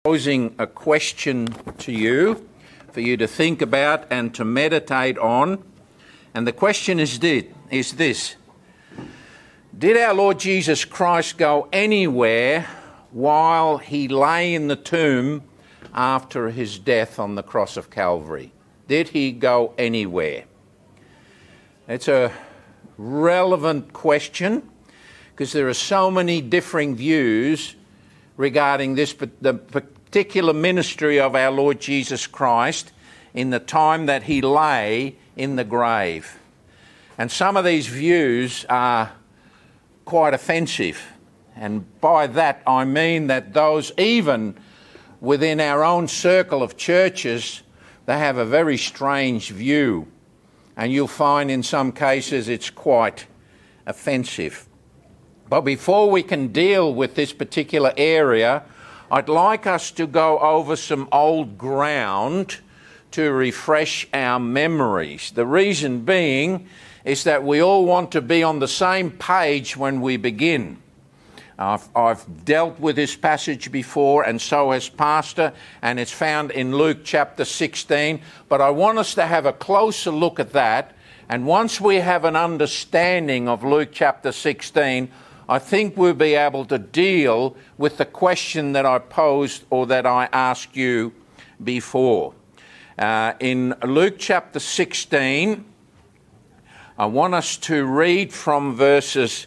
Posing a question to you for you to think about and to meditate on. And the question is this: did our Lord Jesus Christ go anywhere while he lay in the tomb after his death on the cross of Calvary? Did he go anywhere? It's a relevant question because there are so many differing views regarding this, but the particular ministry of our Lord Jesus Christ in the time that he lay in the grave. And some of these views are quite offensive. And by that I mean that those even within our own circle of churches, they have a very strange view. And you'll find in some cases it's quite offensive. But before we can deal with this particular area, I'd like us to go over some old ground to refresh our memories. The reason being is that we all want to be on the same page when we begin. I've dealt with this passage before, and so has Pastor, and it's found in Luke chapter 16. But I want us to have a closer look at that. And once we have an understanding of Luke chapter 16, I think we'll be able to deal with the question that I posed or that I asked you before. In Luke chapter 16, I want us to read from verses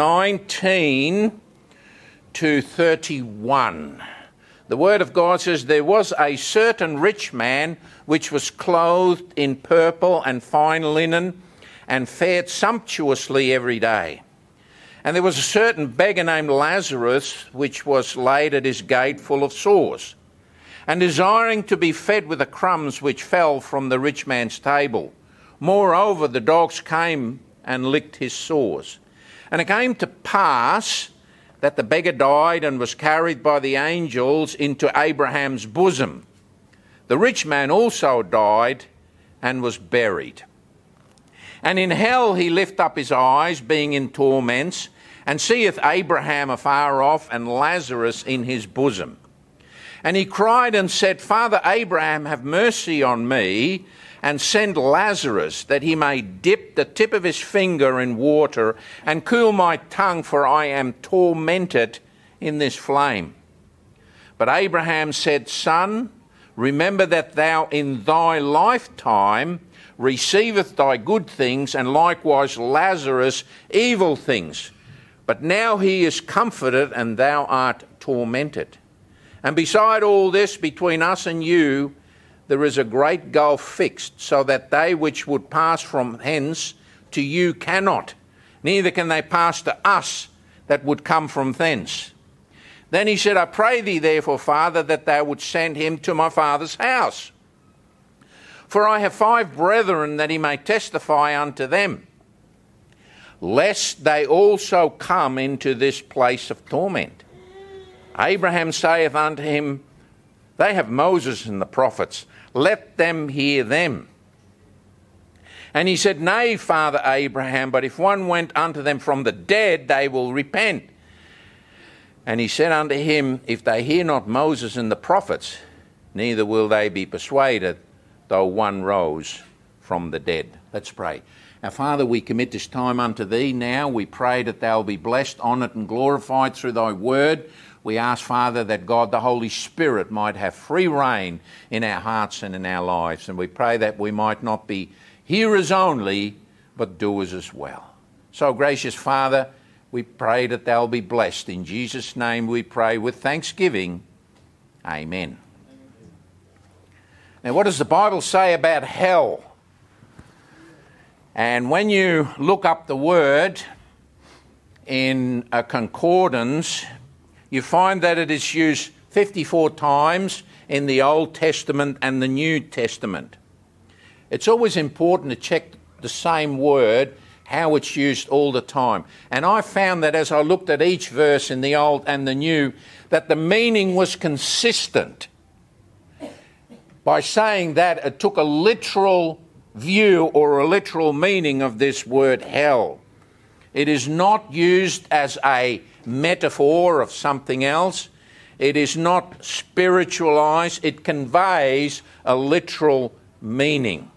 19 to 31. The Word of God says, "There was a certain rich man which was clothed in purple and fine linen and fared sumptuously every day. And there was a certain beggar named Lazarus, which was laid at his gate full of sores, and desiring to be fed with the crumbs which fell from the rich man's table. Moreover, the dogs came and licked his sores. And it came to pass that the beggar died and was carried by the angels into Abraham's bosom. The rich man also died and was buried. And in hell he lift up his eyes, being in torments, and seeth Abraham afar off, and Lazarus in his bosom. And he cried and said, Father Abraham, have mercy on me, and send Lazarus, that he may dip the tip of his finger in water, and cool my tongue, for I am tormented in this flame. But Abraham said, Son, remember that thou in thy lifetime receiveth thy good things, and likewise Lazarus evil things. But now he is comforted, and thou art tormented. And beside all this, between us and you, there is a great gulf fixed, so that they which would pass from hence to you cannot, neither can they pass to us that would come from thence. Then he said, I pray thee therefore, Father, that thou would send him to my father's house. For I have 5 brethren, that he may testify unto them, lest they also come into this place of torment. Abraham saith unto him, They have Moses and the prophets, let them hear them. And he said, Nay, Father Abraham, but if one went unto them from the dead, they will repent. And he said unto him, If they hear not Moses and the prophets, neither will they be persuaded, though one rose from the dead." Let's pray. Our Father, we commit this time unto Thee now. We pray that Thou will be blessed, honoured and glorified through Thy word. We ask, Father, that God the Holy Spirit might have free reign in our hearts and in our lives. And we pray that we might not be hearers only, but doers as well. So, gracious Father, we pray that Thou will be blessed. In Jesus' name we pray with thanksgiving. Amen. Now, what does the Bible say about hell? And when you look up the word in a concordance, you find that it is used 54 times in the Old Testament and the New Testament. It's always important to check the same word, how it's used all the time. And I found that as I looked at each verse in the Old and the New, that the meaning was consistent. By saying that, it took a literal view or a literal meaning of this word hell. It is not used as a metaphor of something else. It is not spiritualized. It conveys a literal meaning.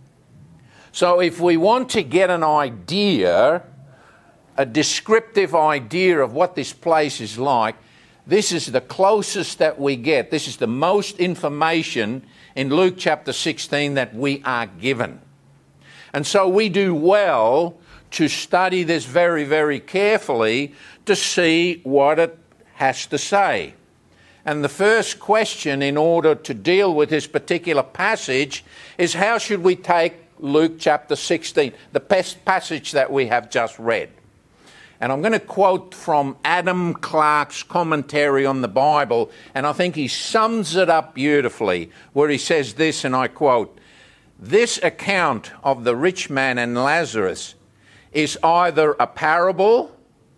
So if we want to get an idea, a descriptive idea of what this place is like, this is the closest that we get. This is the most information in Luke chapter 16 that we are given. And so we do well to study this very, very carefully to see what it has to say. And the first question in order to deal with this particular passage is, how should we take Luke chapter 16, the passage that we have just read? And I'm going to quote from Adam Clarke's commentary on the Bible, and I think he sums it up beautifully, where he says this, and I quote, "This account of the rich man and Lazarus is either a parable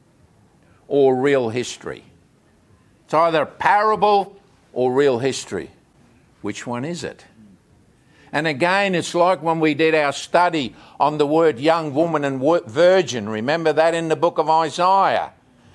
or real history." It's either a parable or real history. Which one is it? And again, it's like when we did our study on the word young woman and virgin. Remember that in the book of Isaiah?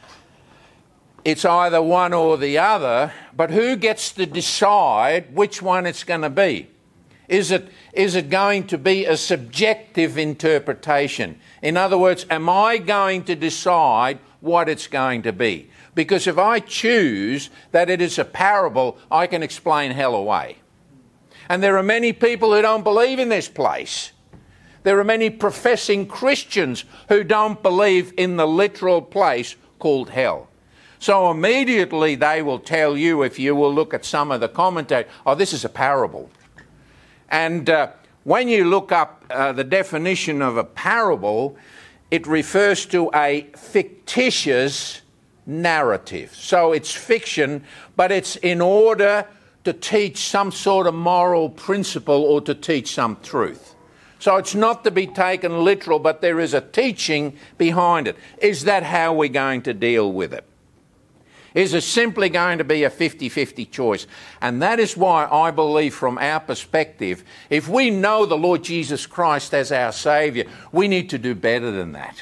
It's either one or the other, but who gets to decide which one it's going to be? Is it going to be a subjective interpretation? In other words, am I going to decide what it's going to be? Because if I choose that it is a parable, I can explain hell away. And there are many people who don't believe in this place. There are many professing Christians who don't believe in the literal place called hell. So immediately they will tell you, if you will look at some of the commentary, oh, this is a parable. And when you look up the definition of a parable, it refers to a fictitious narrative. So it's fiction, but it's in order to teach some sort of moral principle or to teach some truth. So it's not to be taken literal, but there is a teaching behind it. Is that how we're going to deal with it? Is it simply going to be a 50-50 choice? And that is why I believe, from our perspective, if we know the Lord Jesus Christ as our Saviour, we need to do better than that.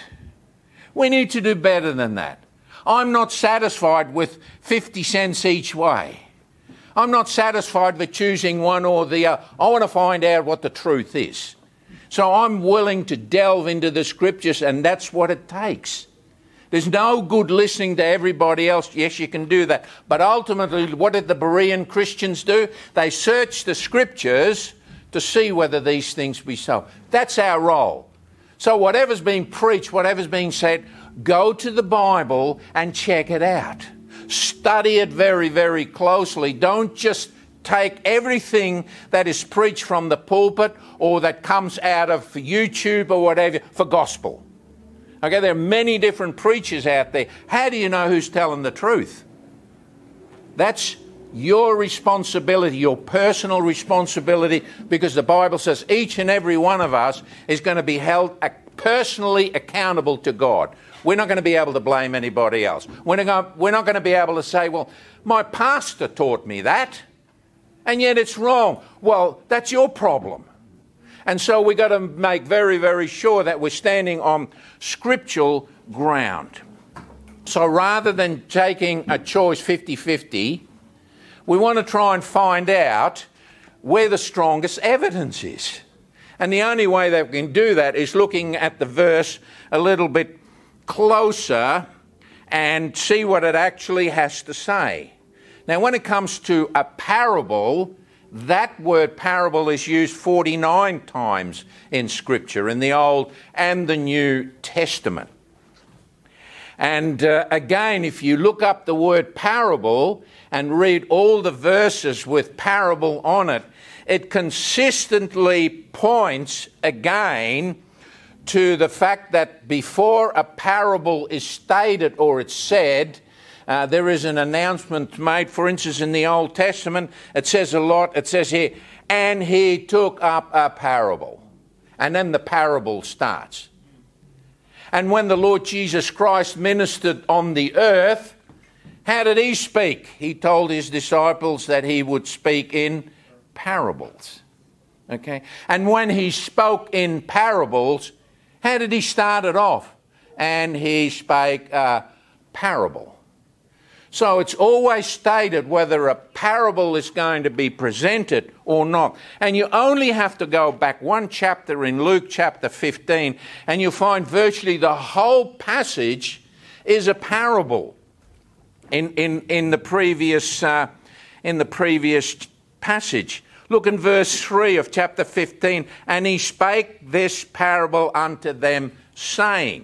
We need to do better than that. I'm not satisfied with 50 cents each way. I'm not satisfied with choosing one or the other. I want to find out what the truth is. So I'm willing to delve into the Scriptures, and that's what it takes. There's no good listening to everybody else. Yes, you can do that. But ultimately, what did the Berean Christians do? They searched the Scriptures to see whether these things be so. That's our role. So whatever's being preached, whatever's being said, go to the Bible and check it out. Study it very, very closely. Don't just take everything that is preached from the pulpit or that comes out of YouTube or whatever for gospel. Okay, there are many different preachers out there. How do you know who's telling the truth? That's your responsibility, your personal responsibility, because the Bible says each and every one of us is going to be held personally accountable to God. We're not going to be able to blame anybody else. We're not going to be able to say, well, my pastor taught me that, and yet it's wrong. Well, that's your problem. And so we've got to make very, very sure that we're standing on scriptural ground. So rather than taking a choice 50-50, we want to try and find out where the strongest evidence is. And the only way that we can do that is looking at the verse a little bit closer and see what it actually has to say. Now, when it comes to a parable, that word parable is used 49 times in Scripture, in the Old and the New Testament. And again, if you look up the word parable and read all the verses with parable on it, it consistently points again to the fact that before a parable is stated or it's said, there is an announcement made. For instance, in the Old Testament, it says a lot. It says here, and he took up a parable. And then the parable starts. And when the Lord Jesus Christ ministered on the earth, how did he speak? He told his disciples that he would speak in parables. Okay? And when he spoke in parables, how did he start it off? And he spake a parable. So it's always stated whether a parable is going to be presented or not. And you only have to go back one chapter in Luke chapter 15 and you'll find virtually the whole passage is a parable in the previous passage. Look in verse 3 of chapter 15. And he spake this parable unto them, saying.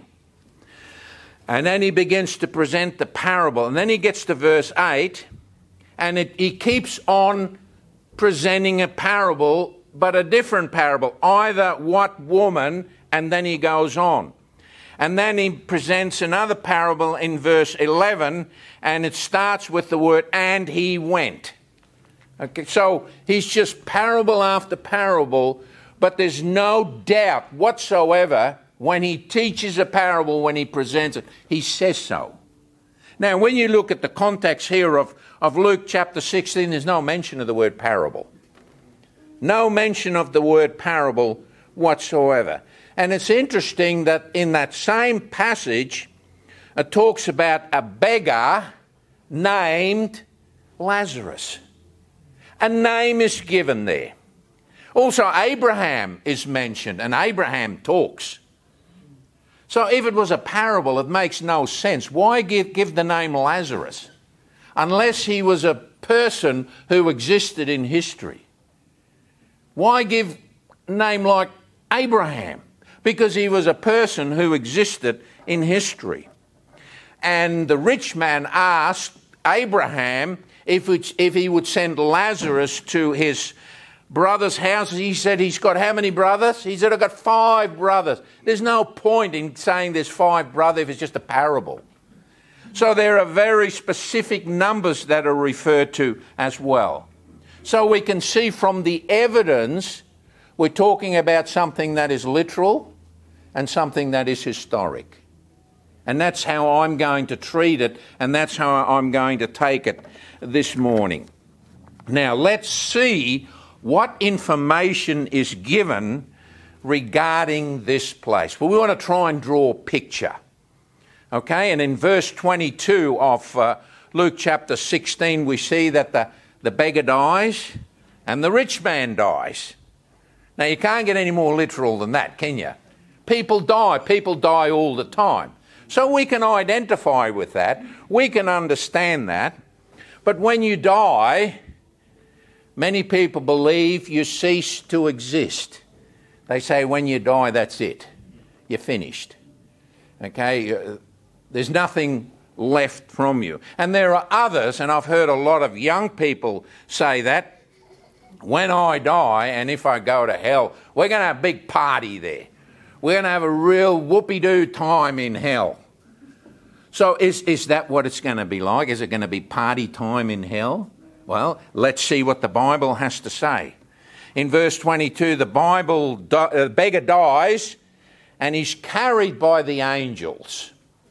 And then he begins to present the parable. And then he gets to verse 8, and he keeps on presenting a parable, but a different parable. Either what woman, and then he goes on. And then he presents another parable in verse 11, and it starts with the word, and he went. Okay, so he's just parable after parable, but there's no doubt whatsoever when he teaches a parable, when he presents it, he says so. Now, when you look at the context here of Luke chapter 16, there's no mention of the word parable. No mention of the word parable whatsoever. And it's interesting that in that same passage, it talks about a beggar named Lazarus. A name is given there. Also, Abraham is mentioned, and Abraham talks. So if it was a parable, it makes no sense. Why give the name Lazarus? Unless he was a person who existed in history. Why give a name like Abraham? Because he was a person who existed in history. And the rich man asked Abraham if he would send Lazarus to his brother's house. He said he's got how many brothers? He said, I've got 5 brothers. There's no point in saying there's 5 brothers if it's just a parable. So there are very specific numbers that are referred to as well. So we can see from the evidence, we're talking about something that is literal and something that is historic. And that's how I'm going to treat it, and that's how I'm going to take it this morning. Now, let's see what information is given regarding this place. Well, we want to try and draw a picture. Okay, and in verse 22 of Luke chapter 16, we see that the beggar dies and the rich man dies. Now, you can't get any more literal than that, can you? People die all the time. So we can identify with that, we can understand that. But when you die, many people believe you cease to exist. They say when you die, that's it. You're finished. Okay? There's nothing left from you. And there are others, and I've heard a lot of young people say that, when I die and if I go to hell, we're going to have a big party there. We're going to have a real whoopee-doo time in hell. So is that what it's going to be like? Is it going to be party time in hell? Well, let's see what the Bible has to say. In verse 22, the beggar dies and he's carried by the angels.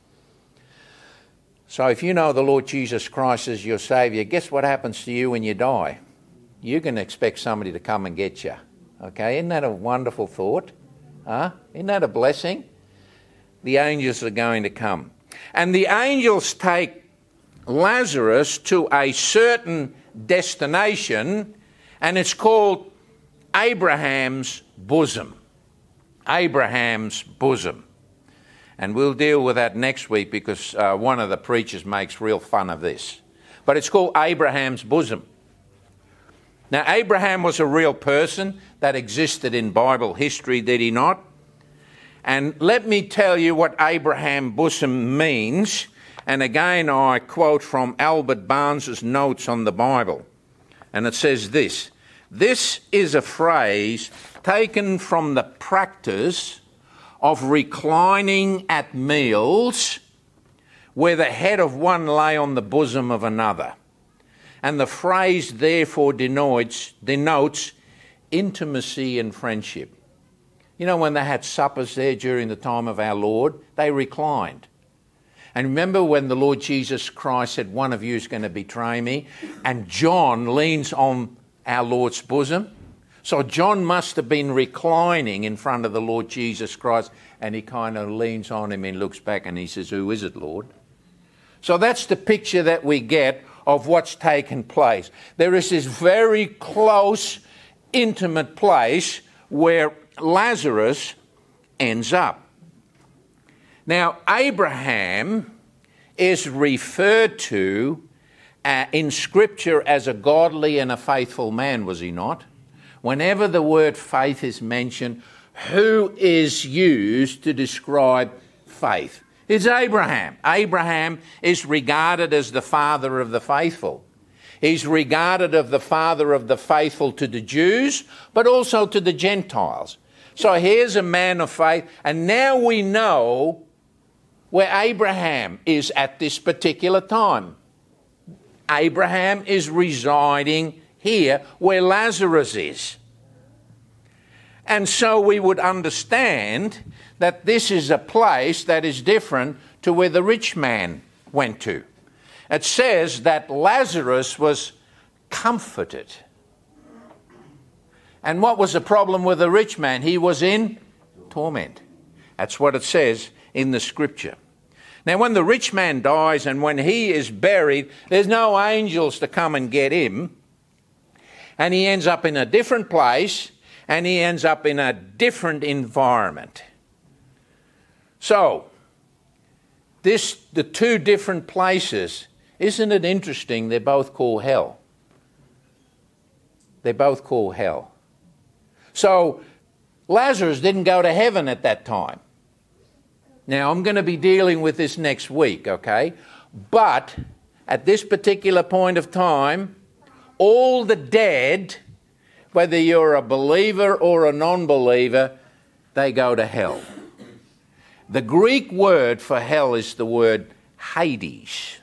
So if you know the Lord Jesus Christ as your Saviour, guess what happens to you when you die? You can expect somebody to come and get you. Okay, isn't that a wonderful thought? Isn't that a blessing? The angels are going to come. And the angels take Lazarus to a certain destination, and it's called Abraham's bosom. Abraham's bosom. And we'll deal with that next week because one of the preachers makes real fun of this. But it's called Abraham's bosom. Now, Abraham was a real person that existed in Bible history, did he not? And let me tell you what Abraham bosom means. And again, I quote from Albert Barnes's notes on the Bible. And it says this: this is a phrase taken from the practice of reclining at meals where the head of one lay on the bosom of another. And the phrase therefore denotes intimacy and friendship. You know, when they had suppers there during the time of our Lord, they reclined. And remember when the Lord Jesus Christ said, one of you is going to betray me, and John leans on our Lord's bosom? So John must have been reclining in front of the Lord Jesus Christ, and he kind of leans on him and looks back and he says, who is it, Lord? So that's the picture that we get of what's taken place. There is this very close, intimate place where Lazarus ends up. Now, Abraham is referred to in Scripture as a godly and a faithful man, was he not? Whenever the word faith is mentioned, who is used to describe faith? It's Abraham. Abraham is regarded as the father of the faithful. He's regarded as the father of the faithful to the Jews, but also to the Gentiles. So here's a man of faith, and now we know where Abraham is at this particular time. Abraham is residing here where Lazarus is. And so we would understand that this is a place that is different to where the rich man went to. It says that Lazarus was comforted. And what was the problem with the rich man? He was in torment. That's what it says in the Scripture. Now, when the rich man dies and when he is buried, there's no angels to come and get him. And he ends up in a different place, and he ends up in a different environment. So, the two different places, isn't it interesting? They're both called hell. They're both called hell. So, Lazarus didn't go to heaven at that time. Now, I'm going to be dealing with this next week, okay? But at this particular point of time, all the dead, whether you're a believer or a non-believer, they go to hell. The Greek word for hell is the word Hades.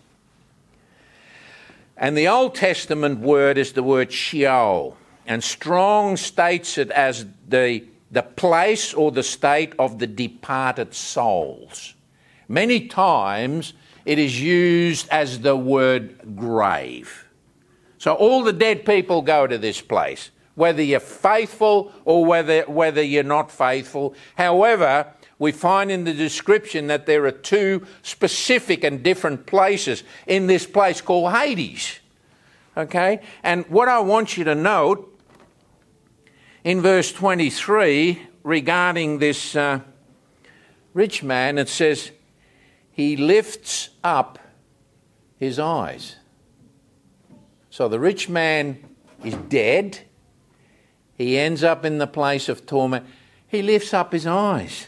And the Old Testament word is the word Sheol. And Strong states it as the place or the state of the departed souls. Many times it is used as the word grave. So all the dead people go to this place, whether you're faithful or whether you're not faithful. However, we find in the description that there are two specific and different places in this place called Hades. Okay? And what I want you to note in verse 23 regarding this rich man, it says, he lifts up his eyes. So the rich man is dead. He ends up in the place of torment. He lifts up his eyes.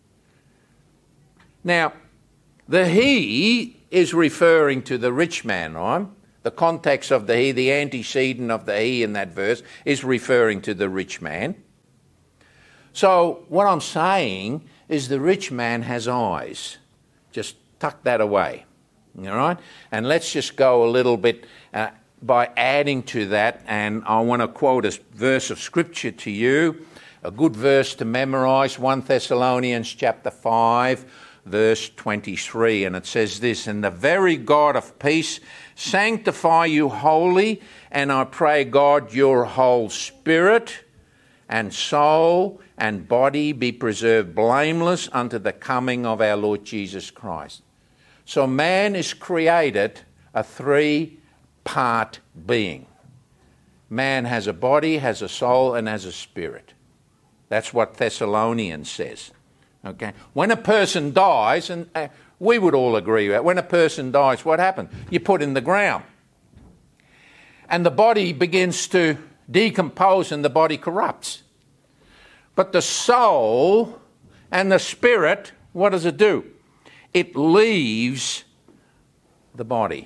Now, the he is referring to the rich man, right? The context of the he, the antecedent of the he in that verse, is referring to the rich man. So what I'm saying is the rich man has eyes. Just tuck that away, all right? And let's just go a little bit by adding to that, and I want to quote a verse of Scripture to you, a good verse to memorise, 1 Thessalonians chapter 5, verse 23, and it says this, and the very God of peace sanctify you wholly, and I pray God your whole spirit and soul and body be preserved blameless unto the coming of our Lord Jesus Christ. So man is created a three-part being. Man has a body, has a soul, and has a spirit. That's what Thessalonians says. Okay. When a person dies, and we would all agree that when a person dies, what happens? You put in the ground. And the body begins to decompose and the body corrupts. But the soul and the spirit, what does it do? It leaves the body.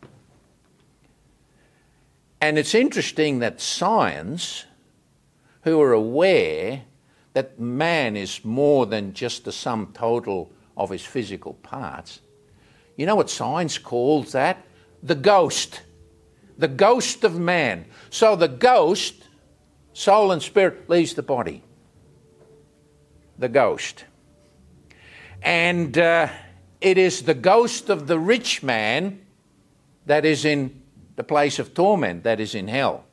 And it's interesting that science, who are aware that man is more than just the sum total of his physical parts. You know what science calls that? The ghost. The ghost of man. So the ghost, soul and spirit, leaves the body. The ghost. And it is the ghost of the rich man that is in the place of torment, that is in hell.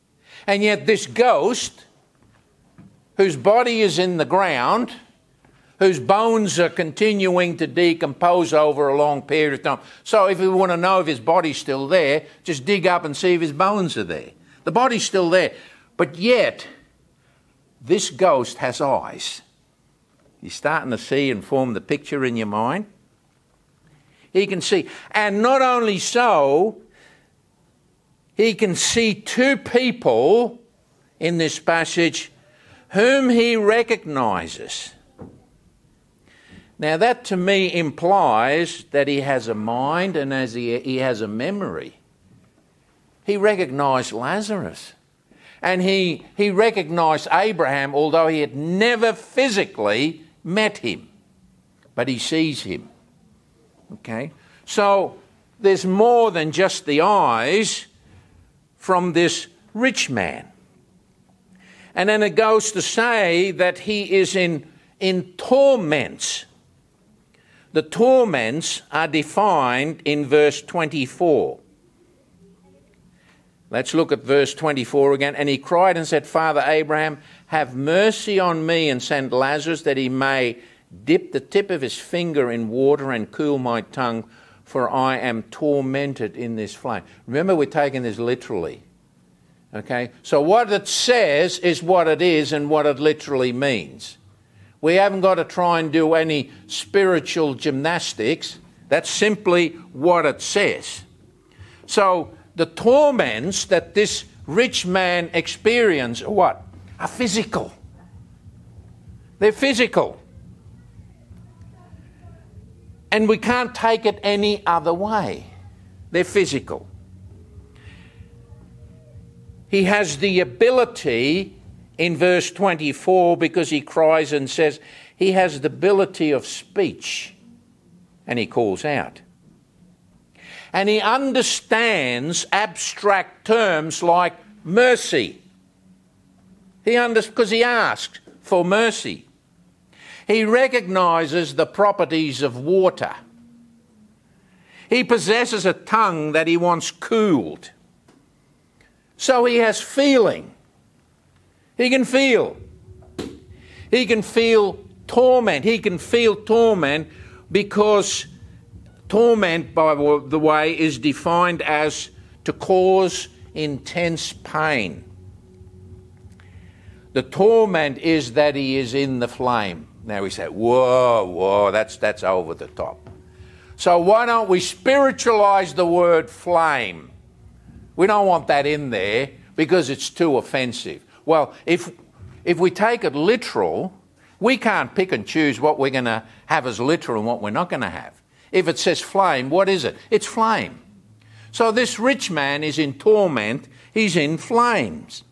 And yet this ghost, whose body is in the ground, whose bones are continuing to decompose over a long period of time. So if you want to know if his body's still there, just dig up and see if his bones are there. The body's still there. But yet, this ghost has eyes. You're starting to see and form the picture in your mind. He can see. And not only so, he can see two people in this passage whom he recognises. Now that to me implies that he has a mind and as he has a memory. He recognised Lazarus. And he recognised Abraham, although he had never physically met him. But he sees him. Okay? So there's more than just the eyes from this rich man. And then it goes to say that he is in torments. The torments are defined in verse 24. Let's look at verse 24 again. And he cried and said, Father Abraham, have mercy on me and send Lazarus that he may dip the tip of his finger in water and cool my tongue, for I am tormented in this flame. Remember, we're taking this literally. Okay? So what it says is what it is and what it literally means. We haven't got to try and do any spiritual gymnastics. That's simply what it says. So the torments that this rich man experienced are what? Are physical. They're physical. And we can't take it any other way. They're physical. He has the ability in verse 24, because he cries and says, he has the ability of speech, and he calls out. And he understands abstract terms like mercy. Because he asks for mercy. He recognises the properties of water. He possesses a tongue that he wants cooled. So he has feeling. He can feel. He can feel torment. He can feel torment because torment, by the way, is defined as to cause intense pain. The torment is that he is in the flame. Now we say, whoa, that's over the top. So why don't we spiritualise the word flame? We don't want that in there because it's too offensive. Well, if we take it literal, we can't pick and choose what we're going to have as literal and what we're not going to have. If it says flame, what is it? It's flame. So this rich man is in torment. He's in flames.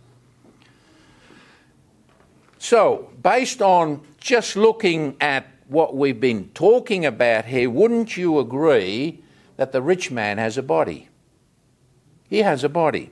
So, based on just looking at what we've been talking about here, wouldn't you agree that the rich man has a body? He has a body.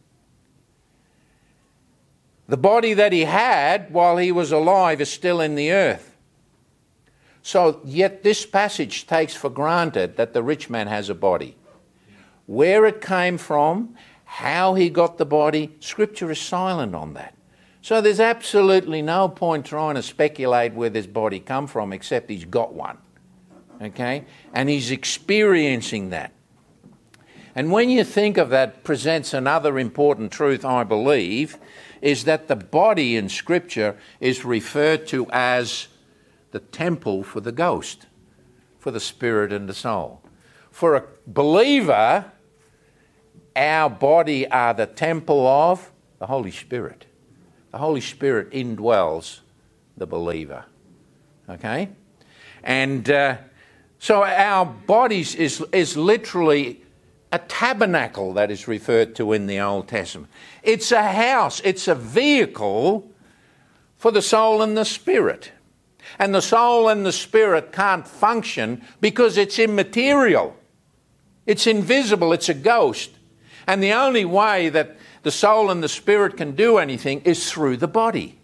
The body that he had while he was alive is still in the earth. So, yet this passage takes for granted that the rich man has a body. Where it came from, how he got the body, Scripture is silent on that. So there's absolutely no point trying to speculate where this body come from, except he's got one. Okay? And he's experiencing that. And when you think of that, presents another important truth, I believe, is that the body in Scripture is referred to as the temple for the ghost, for the spirit and the soul. For a believer, our body are the temple of the Holy Spirit. The Holy Spirit indwells the believer. Okay? And so our bodies is literally a tabernacle that is referred to in the Old Testament. It's a house, it's a vehicle for the soul and the spirit. And the soul and the spirit can't function because it's immaterial. It's invisible, it's a ghost. And the only way that the soul and the spirit can do anything is through the body.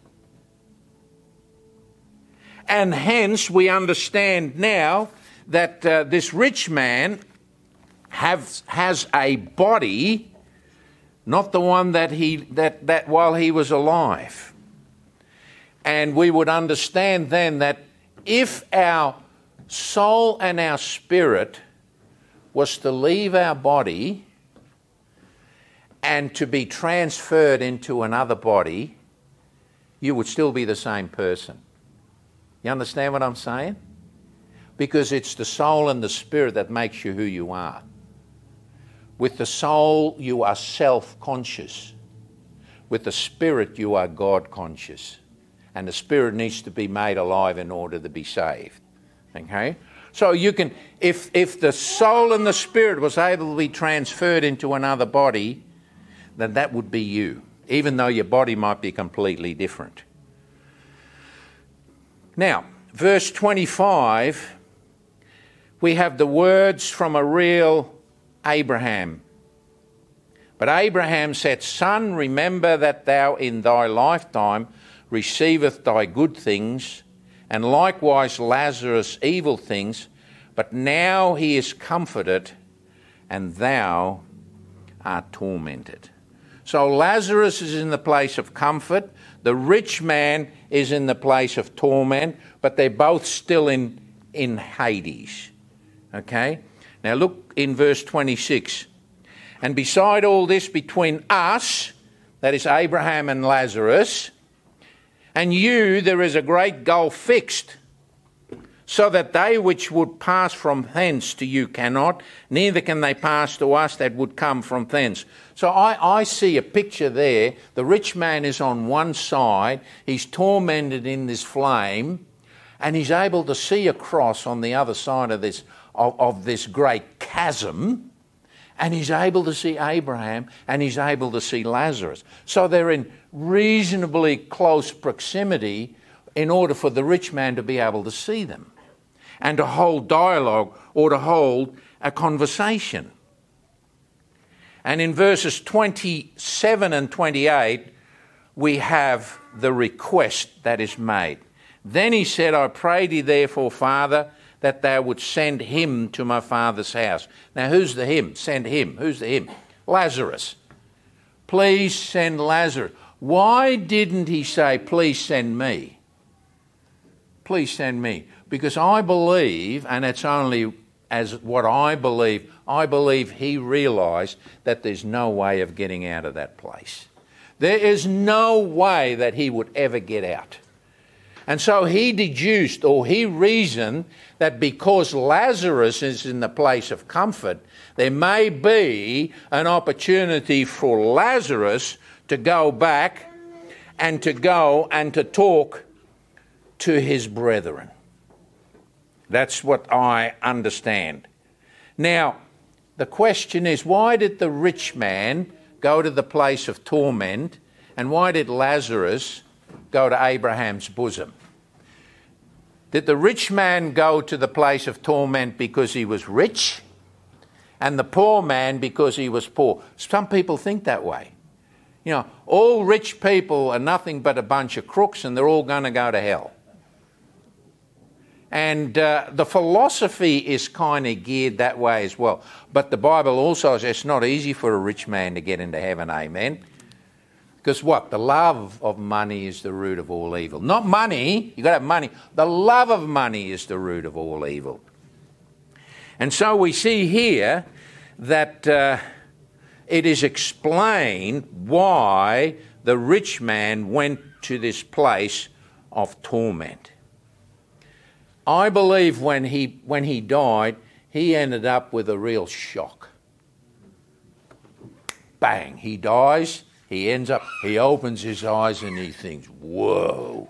And hence we understand now that this rich man has a body, not the one that while he was alive. And we would understand then that if our soul and our spirit was to leave our body and to be transferred into another body, you would still be the same person. You understand what I'm saying? Because it's the soul and the spirit that makes you who you are. With the soul, you are self-conscious. With the spirit, you are God-conscious. And the spirit needs to be made alive in order to be saved. Okay? So you can, if the soul and the spirit was able to be transferred into another body, then that would be you, even though your body might be completely different. Now, verse 25, we have the words from a real Abraham. But Abraham said, Son, remember that thou in thy lifetime receiveth thy good things, and likewise Lazarus evil things, but now he is comforted, and thou art tormented. So Lazarus is in the place of comfort, the rich man is in the place of torment, but they're both still in Hades. Okay? Now look in verse 26. And beside all this, between us, that is Abraham and Lazarus, and you, there is a great gulf fixed, so that they which would pass from thence to you cannot, neither can they pass to us that would come from thence. So I see a picture there. The rich man is on one side, he's tormented in this flame, and he's able to see across on the other side of this great chasm, and he's able to see Abraham, and he's able to see Lazarus. So they're in reasonably close proximity in order for the rich man to be able to see them and to hold dialogue or to hold a conversation. And in verses 27 and 28, we have the request that is made. Then he said, I pray thee therefore, Father, that thou would send him to my father's house. Now, who's the him? Send him. Who's the him? Lazarus. Please send Lazarus. Why didn't he say, please send me? Please send me. Because I believe, and it's only as what I believe he realised that there's no way of getting out of that place. There is no way that he would ever get out. And so he deduced, or he reasoned, that because Lazarus is in the place of comfort, there may be an opportunity for Lazarus to go back and to go and to talk to his brethren. That's what I understand. Now, the question is, why did the rich man go to the place of torment, and why did Lazarus go to Abraham's bosom? Did the rich man go to the place of torment because he was rich, and the poor man because he was poor? Some people think that way. You know, all rich people are nothing but a bunch of crooks, and they're all going to go to hell. And the philosophy is kind of geared that way as well. But the Bible also says it's not easy for a rich man to get into heaven, amen? Because what? The love of money is the root of all evil. Not money, you've got to have money. The love of money is the root of all evil. And so we see here that it is explained why the rich man went to this place of torment. I believe when he died, he ended up with a real shock. Bang, he dies, he opens his eyes and he thinks, whoa.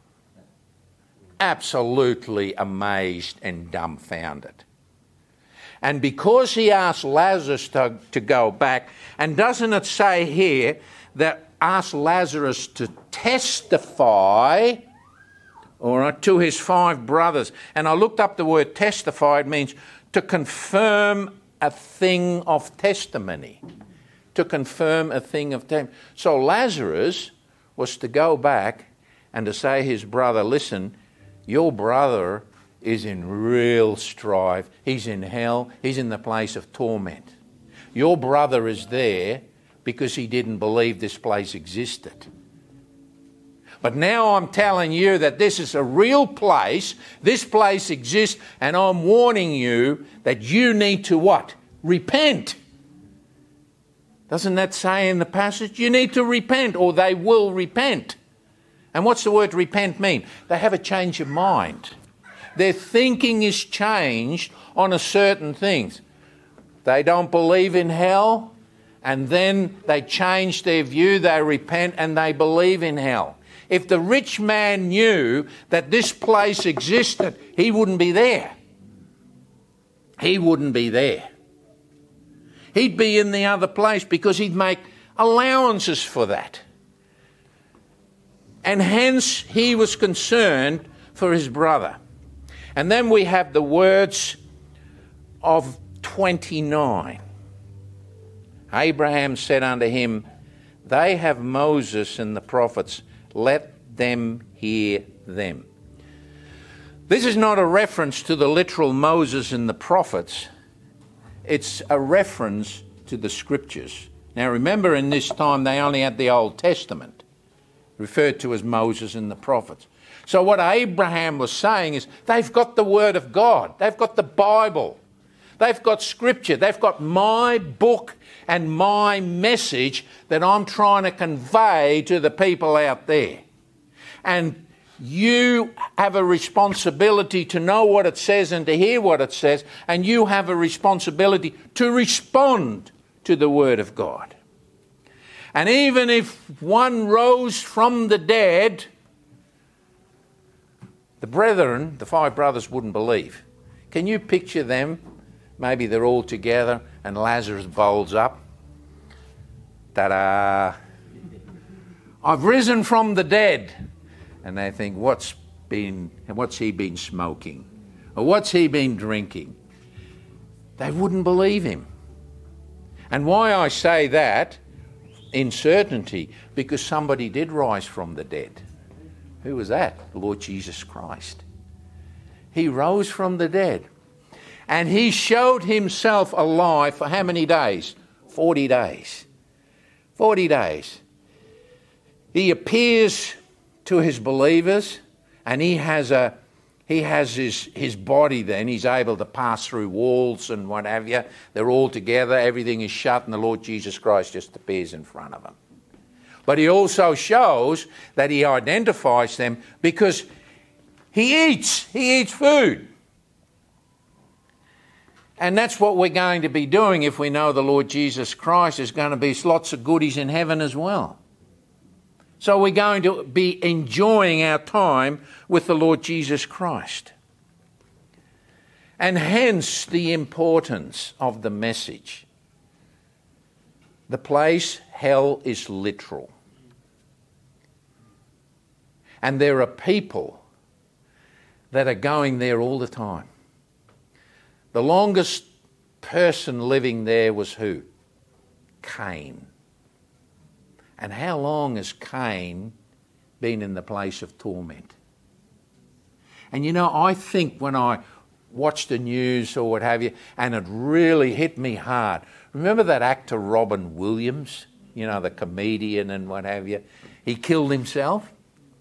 Absolutely amazed and dumbfounded. And because he asked Lazarus to go back, and doesn't it say here that asked Lazarus to testify to his 5 brothers? And I looked up the word testify. It means to confirm a thing of testimony. To confirm a thing of testimony. So Lazarus was to go back and to say to his brother, listen, your brother is in real strife. He's in hell. He's in the place of torment. Your brother is there because he didn't believe this place existed. But now I'm telling you that this is a real place. This place exists, and I'm warning you that you need to what? Repent. Doesn't that say in the passage? You need to repent, or they will repent. And what's the word repent mean? They have a change of mind. Their thinking is changed on a certain things. They don't believe in hell, and then they change their view, they repent, and they believe in hell. If the rich man knew that this place existed, he wouldn't be there. He wouldn't be there. He'd be in the other place because he'd make allowances for that. And hence he was concerned for his brother. And then we have the words of 29. Abraham said unto him, They have Moses and the prophets, let them hear them. This is not a reference to the literal Moses and the prophets. It's a reference to the scriptures. Now remember, in this time they only had the Old Testament, referred to as Moses and the prophets. So what Abraham was saying is they've got the Word of God. They've got the Bible. They've got Scripture. They've got my book and my message that I'm trying to convey to the people out there. And you have a responsibility to know what it says and to hear what it says, and you have a responsibility to respond to the Word of God. And even if one rose from the dead, the brethren, the 5 brothers, wouldn't believe. Can you picture them? Maybe they're all together and Lazarus bowls up. Ta-da! I've risen from the dead. And they think, what's he been smoking? Or what's he been drinking? They wouldn't believe him. And why I say that in certainty, because somebody did rise from the dead. Who was that? The Lord Jesus Christ. He rose from the dead. And he showed himself alive for how many days? 40 days. 40 days. He appears to his believers, and he has his body then. He's able to pass through walls and what have you. They're all together, everything is shut, and the Lord Jesus Christ just appears in front of them. But he also shows that he identifies them because he eats food. And that's what we're going to be doing if we know the Lord Jesus Christ. There's going to be lots of goodies in heaven as well. So we're going to be enjoying our time with the Lord Jesus Christ. And hence the importance of the message. The place, hell, is literal. And there are people that are going there all the time. The longest person living there was who? Cain. And how long has Cain been in the place of torment? And you know, I think when I watched the news or what have you, and it really hit me hard. Remember that actor Robin Williams? You know, the comedian and what have you? He killed himself.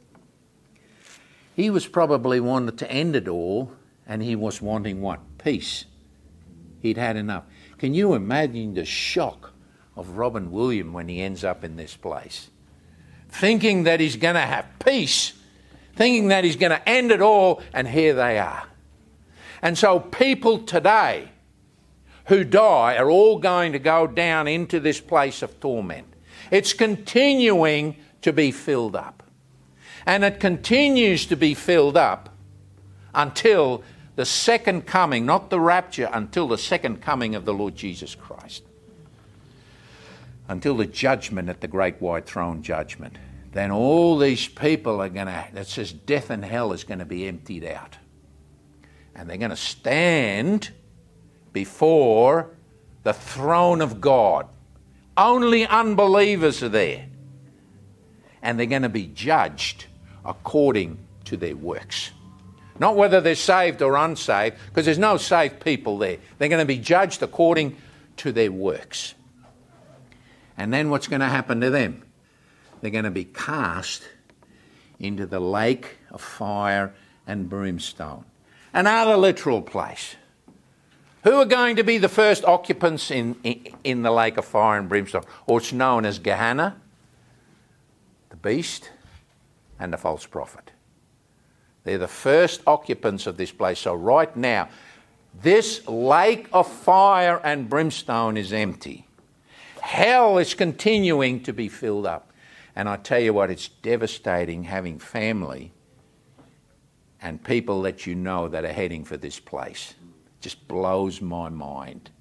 He was probably wanted to end it all, and he was wanting what? Peace. He'd had enough. Can you imagine the shock of Robin Williams when he ends up in this place? Thinking that he's going to have peace, thinking that he's going to end it all, and here they are. And so people today who die are all going to go down into this place of torment. It's continuing to be filled up. And it continues to be filled up until the second coming, not the rapture, until the second coming of the Lord Jesus Christ. Until the judgment at the great white throne judgment. Then all these people are going to, it says death and hell is going to be emptied out. And they're going to stand before the throne of God. Only unbelievers are there. And they're going to be judged according to their works. Not whether they're saved or unsaved, because there's no saved people there. They're going to be judged according to their works. And then what's going to happen to them? They're going to be cast into the lake of fire and brimstone. Another literal place. Who are going to be the first occupants in the lake of fire and brimstone? Or it's known as Gehenna, the beast and the false prophet. They're the first occupants of this place. So right now, this lake of fire and brimstone is empty. Hell is continuing to be filled up. And I tell you what, it's devastating having family and people that you know that are heading for this place. It just blows my mind.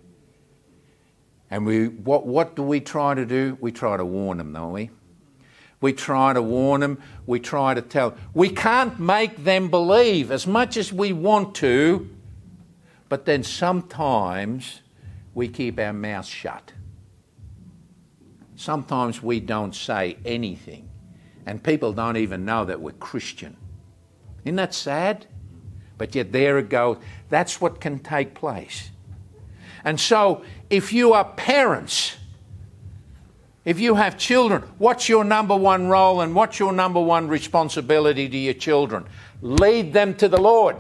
And what do we try to do? We try to warn them, don't we? We try to warn them. We try to tell them. We can't make them believe as much as we want to, but then sometimes we keep our mouths shut. Sometimes we don't say anything, and people don't even know that we're Christian. Isn't that sad? But yet there it goes. That's what can take place. And so if you are parents, if you have children, what's your number one role and what's your number one responsibility to your children? Lead them to the Lord.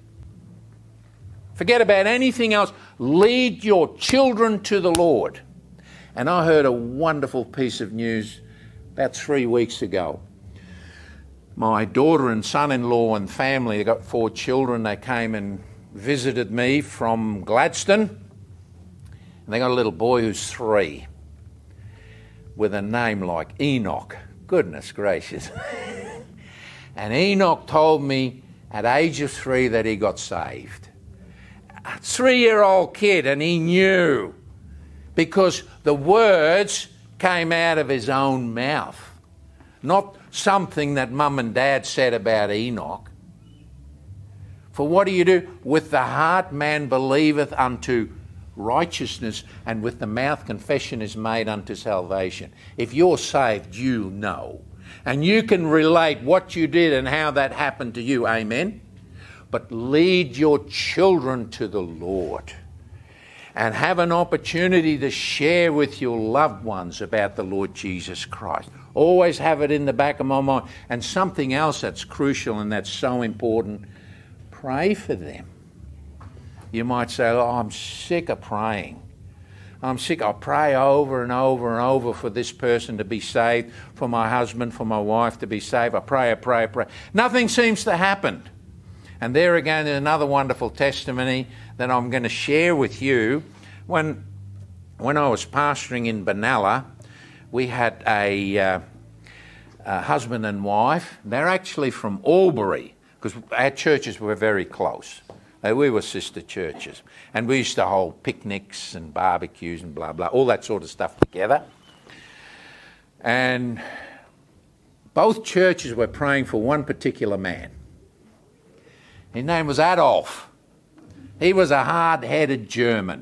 Forget about anything else. Lead your children to the Lord. And I heard a wonderful piece of news about 3 weeks ago. My daughter and son-in-law and family, they got 4 children. They came and visited me from Gladstone. And they got a little boy who's 3 with a name like Enoch. Goodness gracious. And Enoch told me at age of 3 that he got saved. A 3-year-old kid, and he knew because the words came out of his own mouth. Not something that mum and dad said about Enoch. For what do you do? With the heart man believeth unto righteousness, and with the mouth confession is made unto salvation. If you're saved, you know. And you can relate what you did and how that happened to you. Amen? But lead your children to the Lord. And have an opportunity to share with your loved ones about the Lord Jesus Christ. Always have it in the back of my mind. And something else that's crucial and that's so important, pray for them. You might say, oh, I'm sick of praying. I'm sick. I pray over and over and over for this person to be saved, for my husband, for my wife to be saved. I pray. Nothing seems to happen. And there again is another wonderful testimony that I'm going to share with you. When I was pastoring in Benalla, we had a husband and wife. They're actually from Albury, because our churches were very close. We were sister churches. And we used to hold picnics and barbecues and blah, blah, all that sort of stuff together. And both churches were praying for one particular man. His name was Adolf. He was a hard-headed German.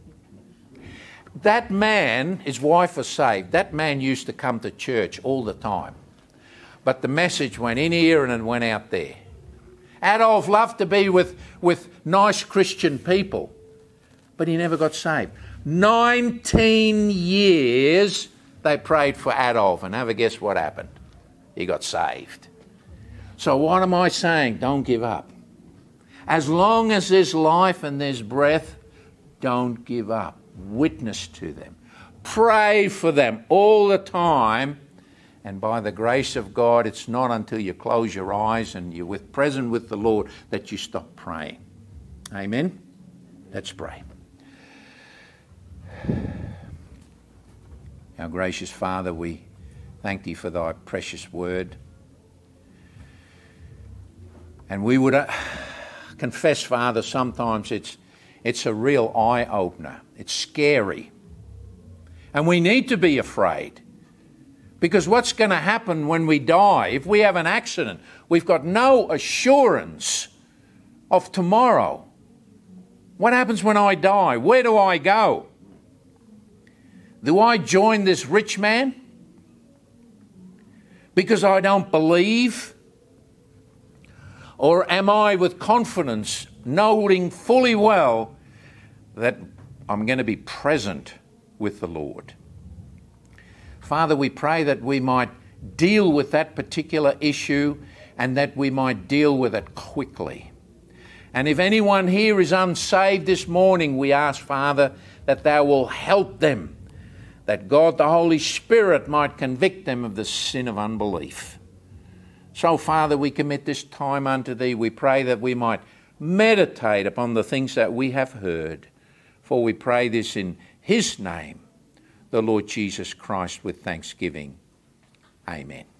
That man, his wife was saved. That man used to come to church all the time. But the message went in here and it went out there. Adolf loved to be with nice Christian people, but he never got saved. 19 years they prayed for Adolf, and have a guess what happened? He got saved. So what am I saying? Don't give up. As long as there's life and there's breath, don't give up. Witness to them. Pray for them all the time. And by the grace of God, it's not until you close your eyes and you're present with the Lord that you stop praying. Amen? Let's pray. Our gracious Father, we thank Thee for Thy precious word. And we would confess, Father, sometimes it's a real eye-opener. It's scary. And we need to be afraid. Because what's going to happen when we die? If we have an accident, we've got no assurance of tomorrow. What happens when I die? Where do I go? Do I join this rich man because I don't believe? Or am I with confidence, knowing fully well that I'm going to be present with the Lord? Father, we pray that we might deal with that particular issue and that we might deal with it quickly. And if anyone here is unsaved this morning, we ask, Father, that thou will help them, that God the Holy Spirit might convict them of the sin of unbelief. So, Father, we commit this time unto thee. We pray that we might meditate upon the things that we have heard. For we pray this in his name, the Lord Jesus Christ, with thanksgiving. Amen.